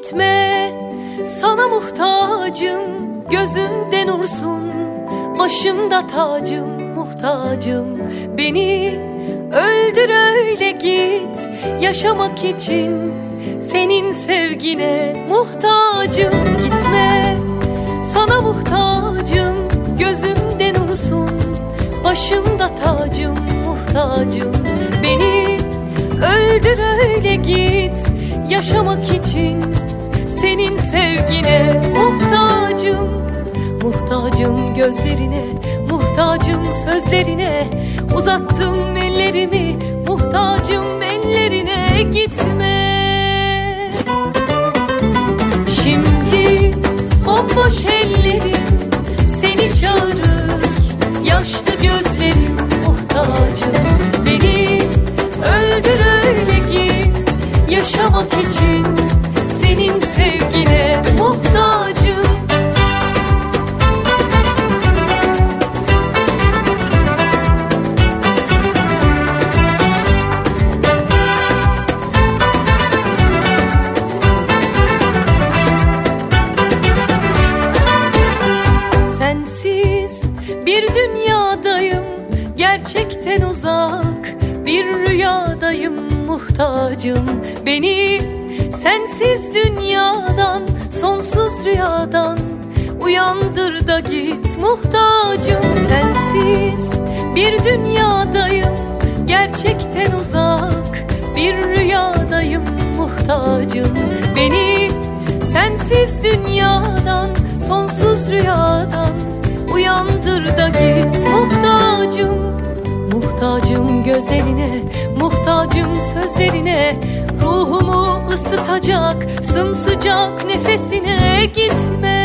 Gitme, sana muhtacım, gözümde nursun, başımda tacım, muhtacım. Beni öldür öyle git, yaşamak için senin sevgine muhtacım. Gitme, sana muhtacım, gözümde nursun, başımda tacım, muhtacım. Beni öldür öyle git, yaşamak için senin sevgine muhtacım. Muhtacım gözlerine, muhtacım sözlerine, uzattım ellerimi, muhtacım ellerine. Gitme. Şimdi bomboş ellerim seni çağırır, yaşlı gözlerim muhtacım. Beni öldür öyle git, yaşamak için senin sevgine muhtacım. Sensiz bir dünyadayım, gerçekten uzak bir rüyadayım, muhtacım. Beni sensiz dünyadan, sonsuz rüyadan uyandır da git, muhtacım. Sensiz bir dünyadayım, gerçekten uzak bir rüyadayım, muhtacım. Beni sensiz dünyadan, sonsuz rüyadan uyandır da git, muhtacım. Muhtacım gözlerine, muhtacım sözlerine, ruhumu ısıtacak sımsıcak nefesine. Gitme.